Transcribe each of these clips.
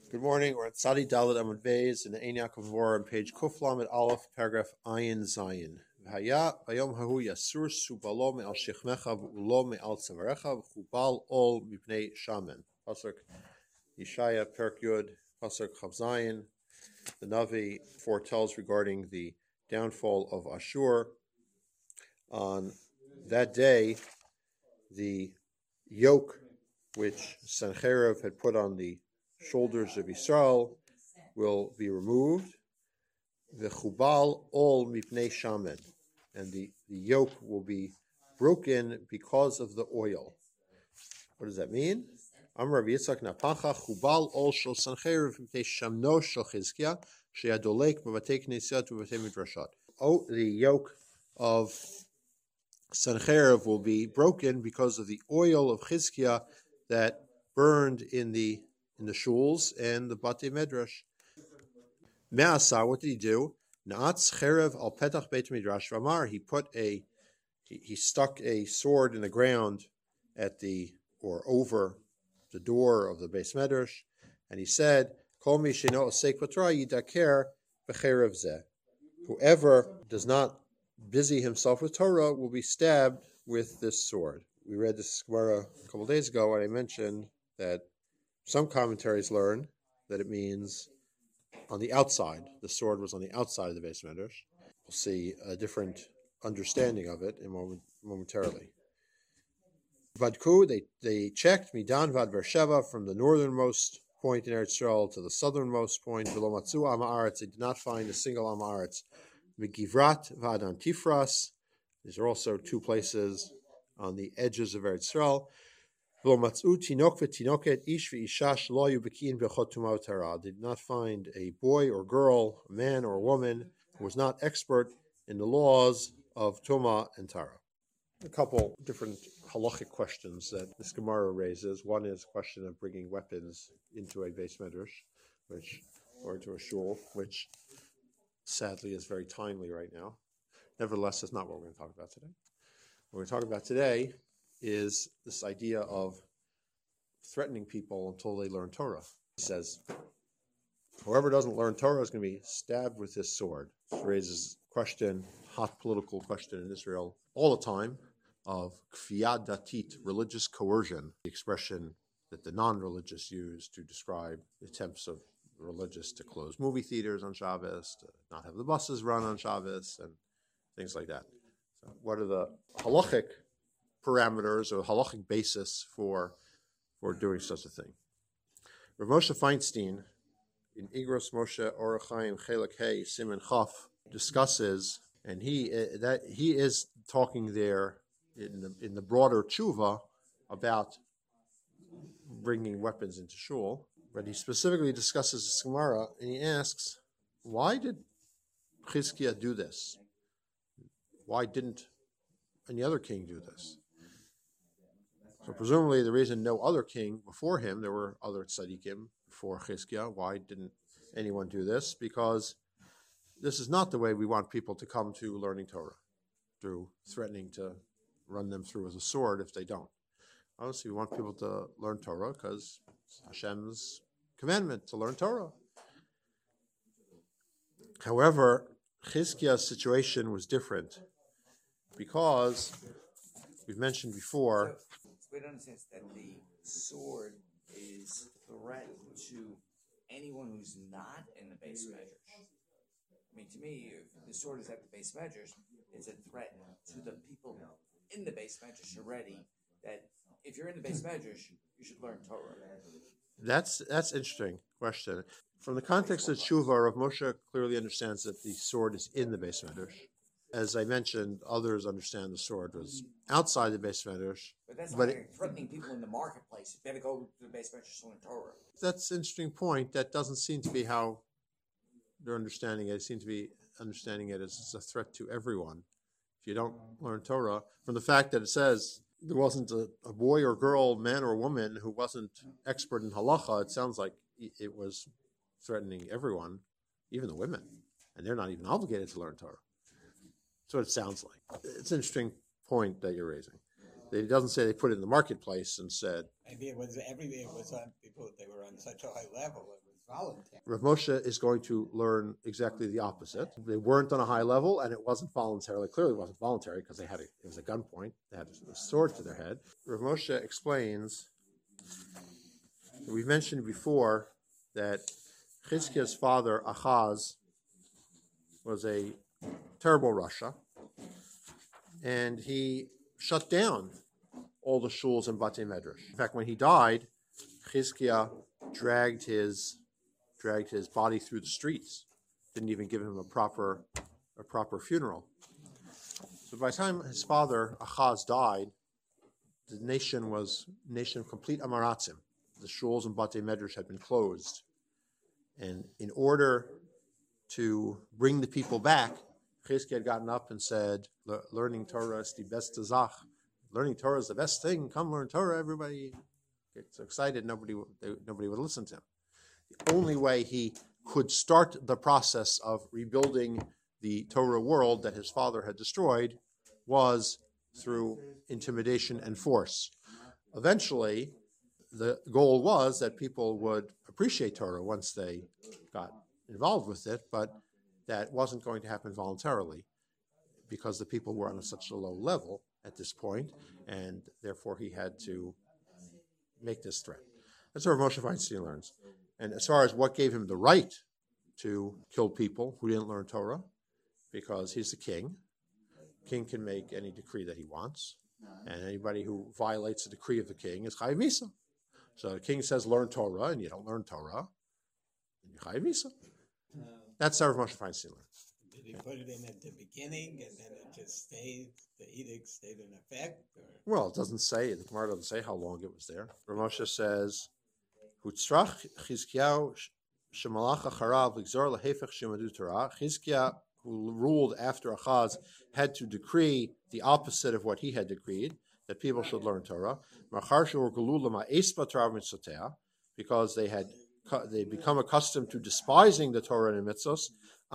Good morning. We're at Sadi Dalit Amud Beis in the Ein Yaakov Vor on page Kuflam at Aleph, paragraph Ayin Zayin. V'haya bayom hahu yasur subalo me'al shechmecha v'ulo me'al tzavarecha v'chubal ol mipnei shaman. Pasuk Yeshaya Perk Yud Pasuk Chav Zayin. The Navi foretells regarding the downfall of Ashur. On that day, the yoke which Sancherib had put on the shoulders of Israel will be removed. The chubal ol mipnei shaman, and the yoke will be broken because of the oil. What does that mean? Amar Rabbi Yitzchak Napacha chubal ol shel Sancherib mipnei shamno shel Chizkiah sheyadolek b'batei knesiyot b'batei midrashot. Oh, the yoke of Sancherib will be broken because of the oil of Chizkiah that burned in the shuls and the Batei Medrash. Me'asa, what did he do? Na'atz cherev al petach beit midrash v'amar. He stuck a sword in the ground over the door of the Beis Medrash, and he said, Kol mi she'no osek b'Torah yidaker b'cherev zeh. Whoever does not busy himself with Torah will be stabbed with this sword. We read this Gemara a couple days ago, and I mentioned that some commentaries learn that it means on the outside. The sword was on the outside of the Beis Medrash. We'll see a different understanding of it momentarily. Vadku, they checked Midan Vad Beersheva from the northernmost point in Eretz Yisrael to the southernmost point. V'lo matzu am haaretz. They did not find a single am haaretz. Megivrat Vad Antifras. These are also two places on the edges of Eretz Yisrael. They did not find a boy or girl, a man or a woman who was not expert in the laws of Tuma and Tara. A couple different halachic questions that this Gemara raises. One is the question of bringing weapons into a Beis Medrash, or into a shul, which sadly is very timely right now. Nevertheless, that's not what we're going to talk about today. What we're going to talk about today is this idea of threatening people until they learn Torah. He says, whoever doesn't learn Torah is going to be stabbed with this sword. This raises question, hot political question in Israel all the time, of kfiyat datit, religious coercion, the expression that the non-religious use to describe the attempts of the religious to close movie theaters on Shabbos, to not have the buses run on Shabbos, and things like that. So what are the halachic parameters or halachic basis for doing such a thing? Rav Moshe Feinstein, in Igros Moshe Orach Chaim Chelek Hey Siman Chaf, discusses, and he is talking there in the broader tshuva about bringing weapons into shul, but he specifically discusses the Gemara, and he asks, why did Chizkiah do this? Why didn't any other king do this? So presumably the reason no other king before him, there were other tzaddikim before Chizkiah, why didn't anyone do this? Because this is not the way we want people to come to learning Torah, through threatening to run them through with a sword if they don't. Honestly, we want people to learn Torah because it's Hashem's commandment to learn Torah. However, Chizkiah's situation was different because we've mentioned before. So we don't understand that the sword is a threat to anyone who's not in the Beis Medrash. I mean, to me, if the sword is at the Beis Medrash, it's a threat to the people in the Beis Medrash already. That if you're in the Beis Medrash, you should learn Torah. That's an interesting question. From the context of Tshuva, Rav Moshe clearly understands that the sword is in the Beis Medrash. As I mentioned, others understand the sword was outside the Beis Medrash. But that's not threatening people in the marketplace. You better go to the Beis Medrash to learn Torah. That's an interesting point. That doesn't seem to be how they're understanding it. They seem to be understanding it as a threat to everyone. If you don't learn Torah, from the fact that it says there wasn't a boy or girl, man or woman who wasn't expert in halacha, it sounds like it was threatening everyone, even the women. And they're not even obligated to learn Torah. That's what it sounds like. It's an interesting point that you're raising. It doesn't say they put it in the marketplace and said. Maybe it was everywhere. It was on people. They were on such a high level. voluntary. Rav Moshe is going to learn exactly the opposite. They weren't on a high level, and it wasn't voluntarily. Clearly, it wasn't voluntary because it was a gunpoint. They had a sword to their head. Rav Moshe explains. We've mentioned before that Chizkiah's father Achaz was a terrible Rasha, and he shut down all the shuls and batei medrash. In fact, when he died, Chizkiah dragged his body through the streets. Didn't even give him a proper funeral. So by the time his father Achaz died, the nation was a nation of complete amaratzim. The shuls and batei medrash had been closed, and in order to bring the people back, Chizkiah had gotten up and said, "Learning Torah is the best zach. Learning Torah is the best thing. Come learn Torah." Everybody gets excited. Nobody would listen to him. The only way he could start the process of rebuilding the Torah world that his father had destroyed was through intimidation and force. Eventually, the goal was that people would appreciate Torah once they got involved with it, but that wasn't going to happen voluntarily because the people were on such a low level at this point, and therefore he had to make this threat. That's what Moshe Feinstein learns. And as far as what gave him the right to kill people who didn't learn Torah, because he's the king. King can make any decree that he wants, and anybody who violates the decree of the king is chayiv misa. So the king says learn Torah, and you don't learn Torah, and you're chayiv misa. That's how Moshe Feinstein learned. Did he put it in at the beginning, and then it just stayed, the edict stayed in effect? Or? Well, it doesn't say, the Gemara doesn't say how long it was there. Rav Moshe says, Hutzrach Chizkiyahu shemalach acharav ligzor lehefech shemadu Torah. Chizkiah, who ruled after Achaz, had to decree the opposite of what he had decreed, that people should learn Torah. Because they become accustomed to despising the Torah and the mitzvos,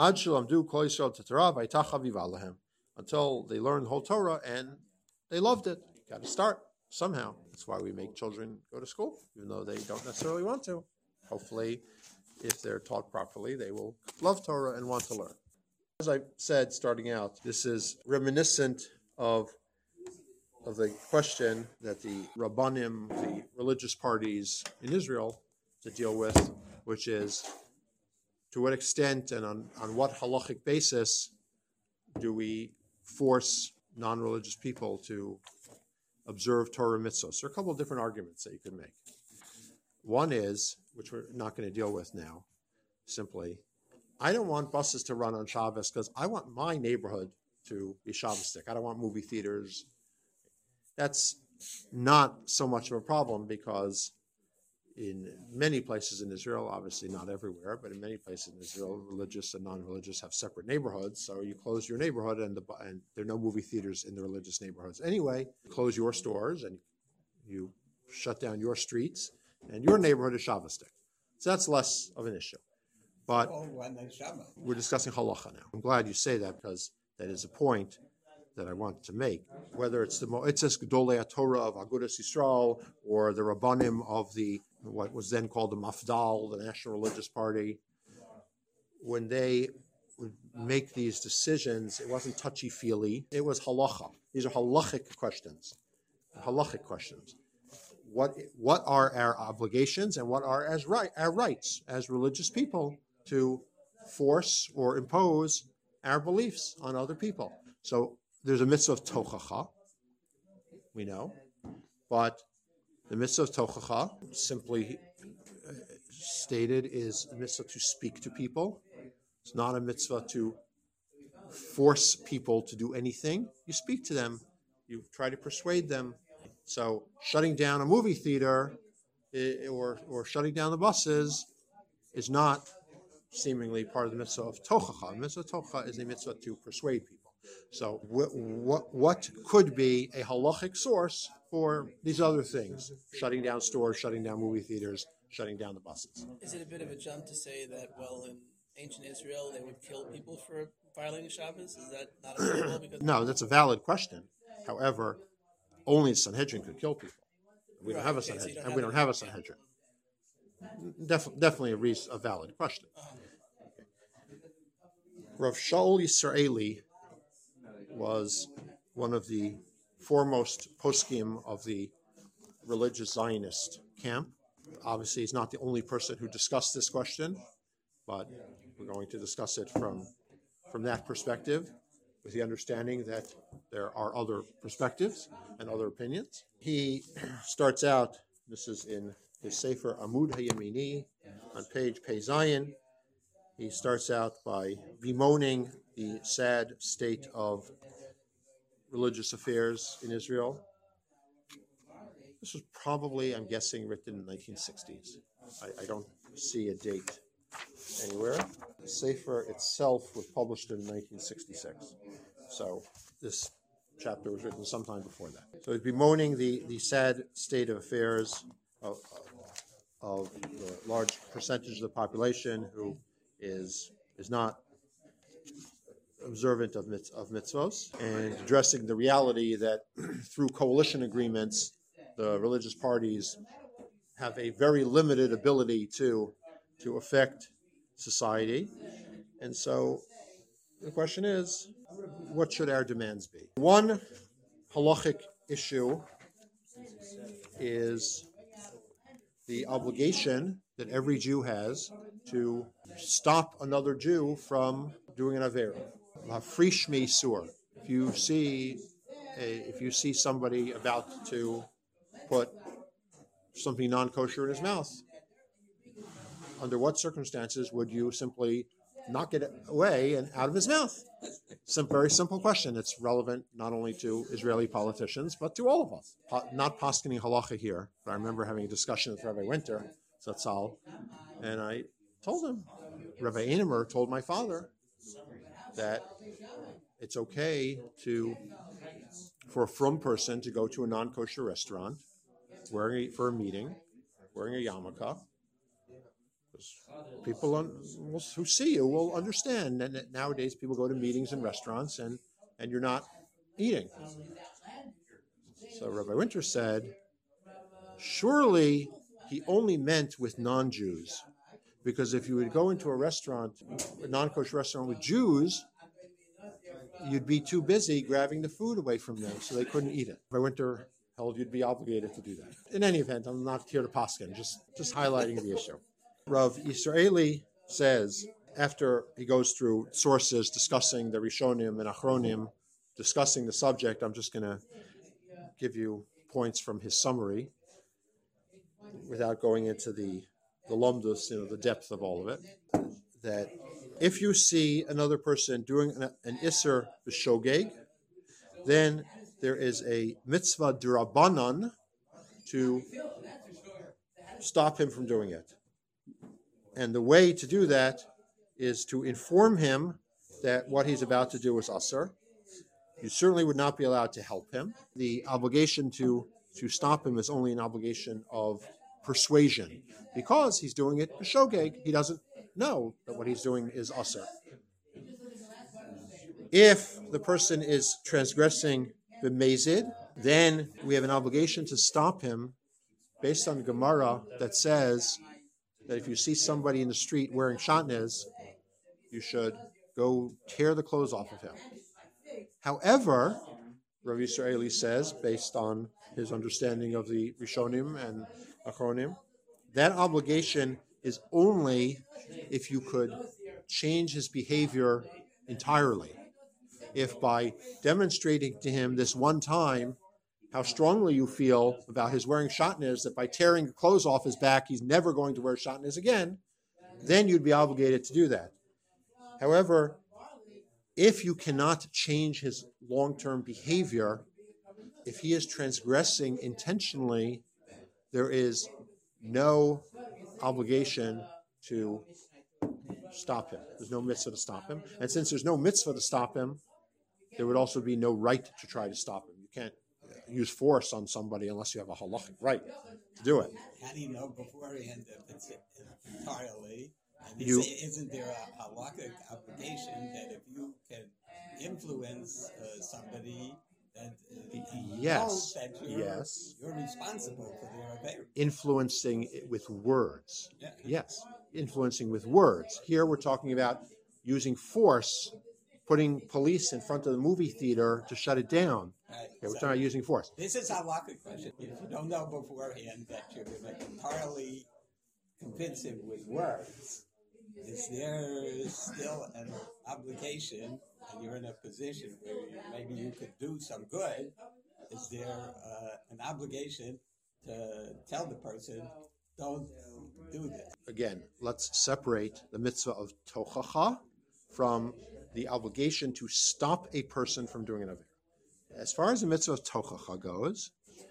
until they learned the whole Torah and they loved it. Got to start somehow. That's why we make children go to school, even though they don't necessarily want to. Hopefully, if they're taught properly, they will love Torah and want to learn. As I said, starting out, this is reminiscent of the question that the Rabbanim, the religious parties in Israel, to deal with, which is to what extent and on what halachic basis do we force non-religious people to observe Torah mitzvahs. There are a couple of different arguments that you could make. One is, which we're not going to deal with now, simply, I don't want buses to run on Shabbos because I want my neighborhood to be Shabbostic. I don't want movie theaters. That's not so much of a problem because in many places in Israel, obviously not everywhere, but in many places in Israel, religious and non-religious have separate neighborhoods. So you close your neighborhood and there are no movie theaters in the religious neighborhoods. Anyway, you close your stores and you shut down your streets and your neighborhood is Shabbostic. So that's less of an issue. But we're discussing halacha now. I'm glad you say that because that is a point that I want to make. Whether it's the Moetzes Gedolei Torah of Agudas Yisrael or the Rabbanim of what was then called the Mafdal, the National Religious Party, when they would make these decisions, it wasn't touchy-feely. It was halacha. These are halachic questions. Halachic questions. What are our obligations and what are our rights as religious people to force or impose our beliefs on other people? So there's a mitzvah of tochacha, we know, but the mitzvah of tochacha, simply stated, is a mitzvah to speak to people. It's not a mitzvah to force people to do anything. You speak to them. You try to persuade them. So shutting down a movie theater or shutting down the buses is not seemingly part of the mitzvah of tochacha. The mitzvah of tochacha is a mitzvah to persuade people. So what could be a halachic source for these other things? Shutting down stores, shutting down movie theaters, shutting down the buses. Is it a bit of a jump to say that, well, in ancient Israel, they would kill people for violating Shabbos? Is that not applicable? No, that's a valid question. However, only the Sanhedrin could kill people. We don't have a Sanhedrin, and we don't have a Sanhedrin. definitely a valid question. Rav Shaul Yisraeli was one of the foremost poskim of the religious Zionist camp. Obviously, he's not the only person who discussed this question, but we're going to discuss it from that perspective, with the understanding that there are other perspectives and other opinions. He starts out, this is in his Sefer Amud HaYamini, on page Pei Zayin. He starts out by bemoaning the sad state of religious affairs in Israel. This was probably, I'm guessing, written in the 1960s. I don't see a date anywhere. The Sefer itself was published in 1966. So this chapter was written sometime before that. So he's bemoaning the sad state of affairs of the large percentage of the population who is not observant of mitzvos, and addressing the reality that through coalition agreements, the religious parties have a very limited ability to affect society. And so the question is, what should our demands be? One halachic issue is the obligation that every Jew has to stop another Jew from doing an avera. Frish mi sur. If you see somebody about to put something non-kosher in his mouth, under what circumstances would you simply knock it away and out of his mouth? Very simple question. It's relevant not only to Israeli politicians, but to all of us. Not poskening halacha here, but I remember having a discussion with Rabbi Winter, Zatzal, and I told him, Rabbi Einemer told my father that it's okay for a frum person to go to a non-kosher restaurant for a meeting, wearing a yarmulke. People who see you will understand that nowadays people go to meetings and restaurants and you're not eating. So Rabbi Winter said, surely he only meant with non-Jews, because if you would go into a non-kosher restaurant with Jews, you'd be too busy grabbing the food away from them, so they couldn't eat it. Rabbi Winter held you'd be obligated to do that. In any event, I'm not here to poskin, just highlighting the issue. Rav Yisraeli says, after he goes through sources discussing the Rishonim and Achronim, discussing the subject, I'm just going to give you points from his summary without going into the lumdus, the depth of all of it. That if you see another person doing an Isser b'shogeg, then there is a mitzvah d'Rabbanan to stop him from doing it. And the way to do that is to inform him that what he's about to do is asur. You certainly would not be allowed to help him. The obligation to stop him is only an obligation of persuasion, because he's doing it b'shogeg. He doesn't know that what he's doing is asur. If the person is transgressing b'mezid, then we have an obligation to stop him based on Gemara that says that if you see somebody in the street wearing shatnez, you should go tear the clothes off of him. However, Rav Yisraeli says, based on his understanding of the Rishonim and Achronim, that obligation is only if you could change his behavior entirely. If by demonstrating to him this one time how strongly you feel about his wearing shatnez, that by tearing the clothes off his back, he's never going to wear shatnez again, then you'd be obligated to do that. However, if you cannot change his long-term behavior, if he is transgressing intentionally, there is no obligation to stop him. There's no mitzvah to stop him. And since there's no mitzvah to stop him, there would also be no right to try to stop him. You can't use force on somebody unless you have a halachic right to do it. How do you know beforehand if it's entirely? Isn't there a halachic obligation that if you can influence somebody That Yes. that Yes. you're responsible for their behavior. Influencing it with words. Yeah. Yes, influencing with words. Here we're talking about using force, putting police in front of the movie theater to shut it down. Right. Okay, we're So talking about using force. this is a halakhic question. If you don't know beforehand that you're going to entirely convince him with words, is there still an obligation, and you're in a position where maybe you could do some good, is there an obligation to tell the person, don't do this? Again, let's separate the mitzvah of tochacha from the obligation to stop a person from doing an avera. As far as the mitzvah of tochacha goes,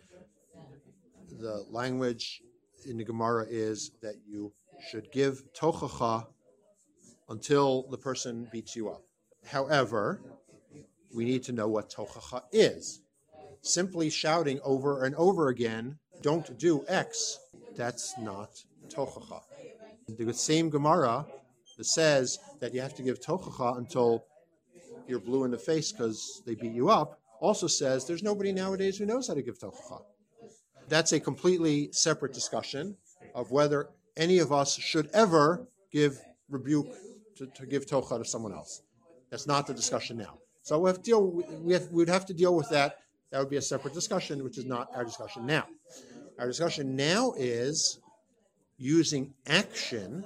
the language in the Gemara is that you should give tochacha until the person beats you up. However, we need to know what tochacha is. Simply shouting over and over again, don't do X, that's not tochacha. The same Gemara that says that you have to give tochacha until you're blue in the face because they beat you up, also says there's nobody nowadays who knows how to give tochacha. That's a completely separate discussion of whether any of us should ever give rebuke to give tocha to someone else. That's not the discussion now. So we'd have to deal with that. That would be a separate discussion, which is not our discussion now. Our discussion now is using action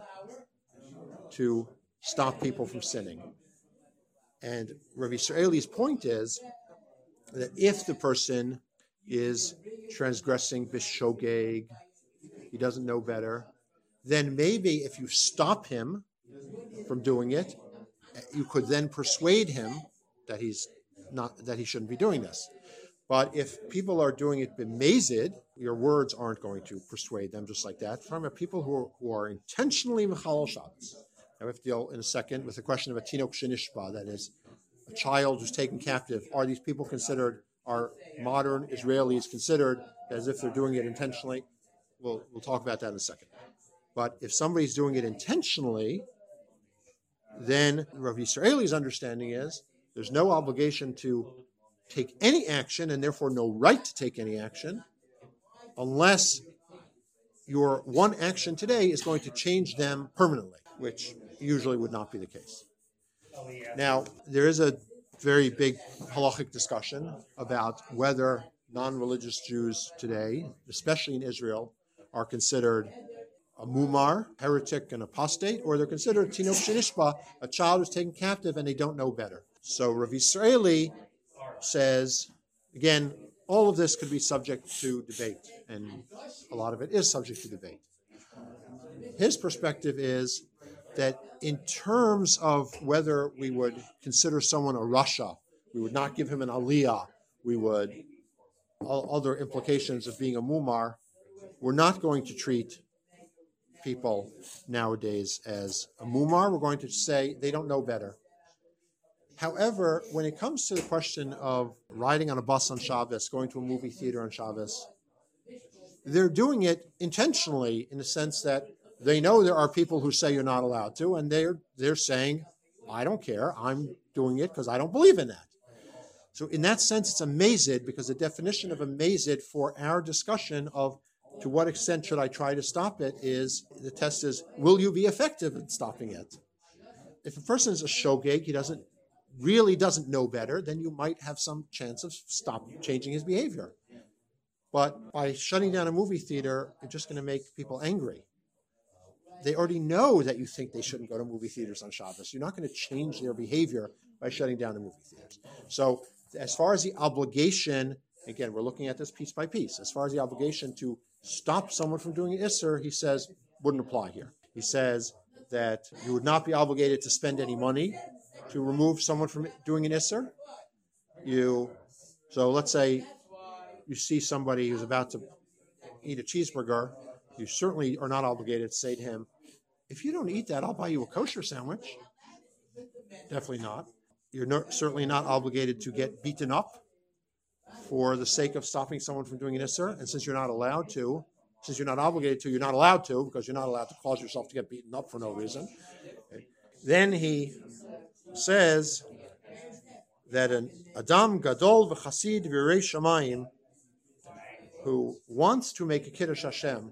to stop people from sinning. And Rav Yisraeli's point is that if the person is transgressing bishogeg, he doesn't know better, then maybe if you stop him from doing it, you could then persuade him that he shouldn't be doing this. But if people are doing it b'mezid, your words aren't going to persuade them just like that. From people who are intentionally mechalal Shabbos. Now we have to deal in a second with the question of a tinok shenishba, that is, a child who's taken captive. Are these people considered, are modern Israelis considered as if they're doing it intentionally? We'll talk about that in a second. But if somebody's doing it intentionally, then Rav Yisraeli's understanding is there's no obligation to take any action and therefore no right to take any action unless your one action today is going to change them permanently, which usually would not be the case. Now, there is a very big halachic discussion about whether non-religious Jews today, especially in Israel, are considered a mumar, heretic, and apostate, or they're considered tinok shenishba, a child who's taken captive and they don't know better. So Rav Yisraeli says, again, all of this could be subject to debate, and a lot of it is subject to debate. His perspective is that in terms of whether we would consider someone a rasha, we would not give him an aliyah, we would, all other implications of being a mumar, we're not going to treat people nowadays as a mumar. We're going to say they don't know better. However, when it comes to the question of riding on a bus on Shabbos, going to a movie theater on Shabbos, they're doing it intentionally in the sense that they know there are people who say you're not allowed to, and they're saying, I don't care, I'm doing it because I don't believe in that. So in that sense, it's a mazid, because the definition of a mazid for our discussion of to what extent should I try to stop it is, the test is, will you be effective in stopping it? If a person is a shogeg, he really doesn't know better, then you might have some chance of changing his behavior. But by shutting down a movie theater, you're just going to make people angry. They already know that you think they shouldn't go to movie theaters on Shabbos. You're not going to change their behavior by shutting down the movie theaters. So as far as the obligation, again, we're looking at this piece by piece. As far as the obligation to stop someone from doing an isser, he says, wouldn't apply here. He says that you would not be obligated to spend any money to remove someone from doing an isser. So let's say you see somebody who's about to eat a cheeseburger, you certainly are not obligated to say to him, if you don't eat that, I'll buy you a kosher sandwich. Definitely not. You're certainly not obligated to get beaten up for the sake of stopping someone from doing an isser. And since you're not allowed to, since you're not obligated to, you're not allowed to, because you're not allowed to cause yourself to get beaten up for no reason. Okay. Then he says that an Adam Gadol v'Chasid v'Yirei Shamayim who wants to make a Kiddush Hashem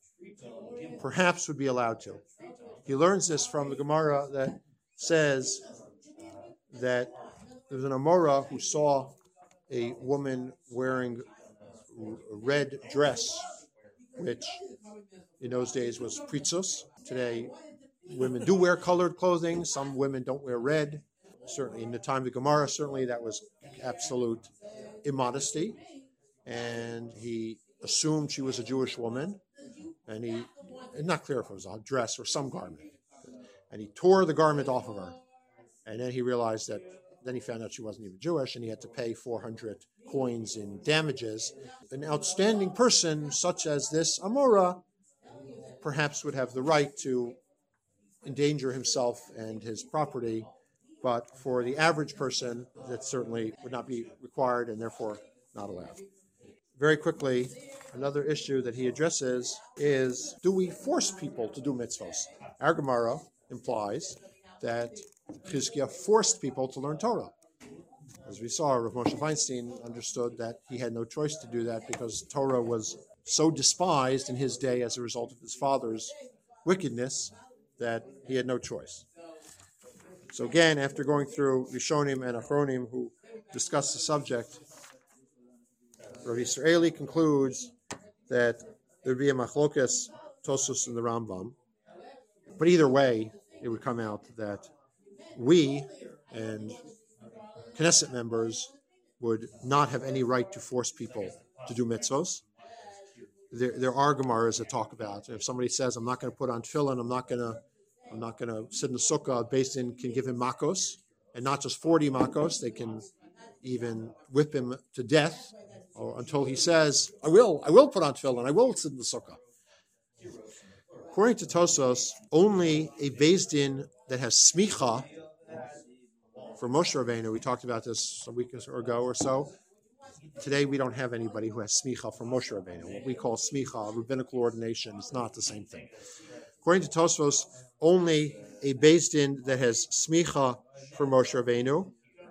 perhaps would be allowed to. He learns this from the Gemara that says that there was an Amora who saw a woman wearing a red dress, which in those days was pritzus. Today, women do wear colored clothing. Some women don't wear red. Certainly in the time of the Gemara, certainly that was absolute immodesty. And he assumed she was a Jewish woman. And it's not clear if it was a dress or some garment. And he tore the garment off of her. And then he realized that, then he found out she wasn't even Jewish, and he had to pay 400 coins in damages. An outstanding person such as this Amora perhaps would have the right to endanger himself and his property, but for the average person, that certainly would not be required and therefore not allowed. Very quickly, another issue that he addresses is, do we force people to do mitzvahs? Our Gemara implies that Chizkiah forced people to learn Torah. As we saw, Rav Moshe Feinstein understood that he had no choice to do that because Torah was so despised in his day as a result of his father's wickedness that he had no choice. So again, after going through Rishonim and Achronim who discuss the subject, Rav Yisraeli concludes that there would be a machlokas Tosfos in the Rambam. But either way, it would come out that we and Knesset members would not have any right to force people to do mitzvos. There are Gemaras that talk about if somebody says, "I'm not going to put on tefillin, I'm not going to sit in the sukkah," Beis Din can give him makos, and not just 40 makos. They can even whip him to death, or until he says, "I will put on tefillin, I will sit in the sukkah." According to Tosfos, only a Beis Din that has smicha. For Moshe Rabbeinu, we talked about this a week ago or so. Today we don't have anybody who has smicha from Moshe Rabbeinu. What we call smicha, rabbinical ordination, is not the same thing. According to Tosfos, only a Beis Din that has smicha for Moshe Rabbeinu,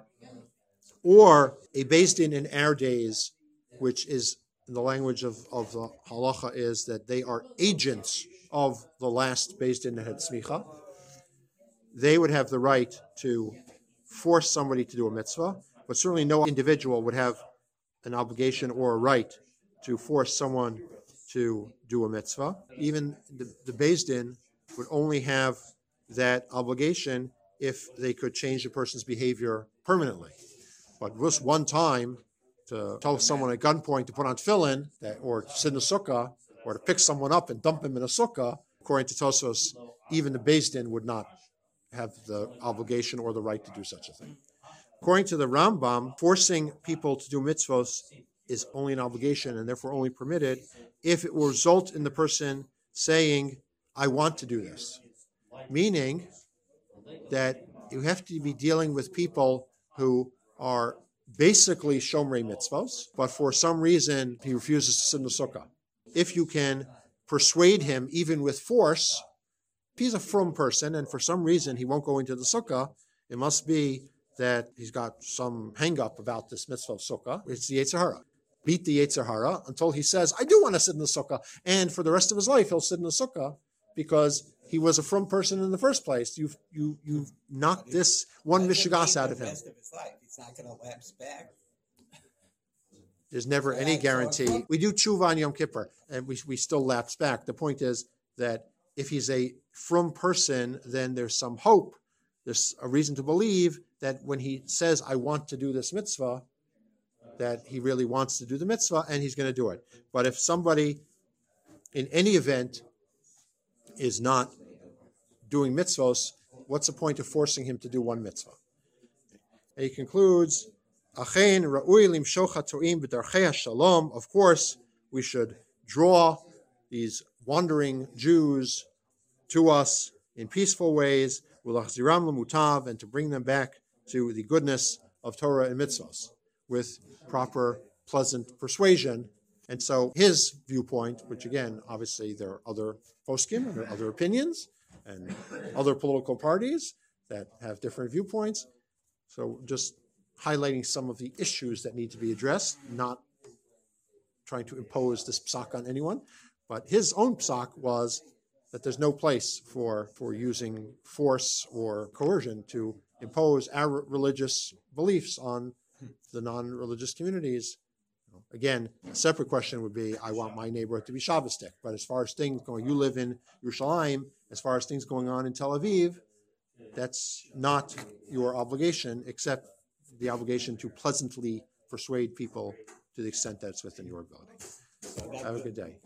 or a Beis Din in our days, which is in the language of the halacha, is that they are agents of the last Beis Din that had smicha. They would have the right to force somebody to do a mitzvah, but certainly no individual would have an obligation or a right to force someone to do a mitzvah. Even the Beis Din would only have that obligation if they could change the person's behavior permanently. But just one time to tell someone at gunpoint to put on tefillin, or to sit in a sukkah, or to pick someone up and dump him in a sukkah, according to Tosfos, even the Beis Din would not have the obligation or the right to do such a thing. According to the Rambam, forcing people to do mitzvos is only an obligation and therefore only permitted if it will result in the person saying, "I want to do this." Meaning that you have to be dealing with people who are basically shomrei mitzvos, but for some reason he refuses to sit in the sukkah. If you can persuade him, even with force, if he's a frum person and for some reason he won't go into the sukkah, it must be that he's got some hang-up about this mitzvah of sukkah. It's the Yetzer Hara. Beat the Yetzer Hara until he says, "I do want to sit in the sukkah." And for the rest of his life, he'll sit in the sukkah because he was a frum person in the first place. You've knocked this one mishigas out of him. The rest of his life, he's not going to lapse back. There's never any guarantee. We do tshuva on Yom Kippur, and we still lapse back. The point is that if he's a frum person, then there's some hope. There's a reason to believe that when he says, "I want to do this mitzvah," that he really wants to do the mitzvah and he's going to do it. But if somebody, in any event, is not doing mitzvahs, what's the point of forcing him to do one mitzvah? And he concludes, "Achen ra'ui limshoch hatoim b'darchei hashalom." Of course, we should draw these wandering Jews to us in peaceful ways, v'lachziram l'mutav, and to bring them back to the goodness of Torah and mitzvahs with proper, pleasant persuasion. And so his viewpoint, which again, obviously there are other poskim and there are other opinions and other political parties that have different viewpoints. So just highlighting some of the issues that need to be addressed, not trying to impose this psak on anyone. But his own psak was that there's no place for using force or coercion to impose our religious beliefs on the non-religious communities. Again, a separate question would be, I want my neighborhood to be Shabbosdik. But as far as things going, you live in Yerushalayim, as far as things going on in Tel Aviv, that's not your obligation, except the obligation to pleasantly persuade people to the extent that's within your ability. So that Have a would- good day.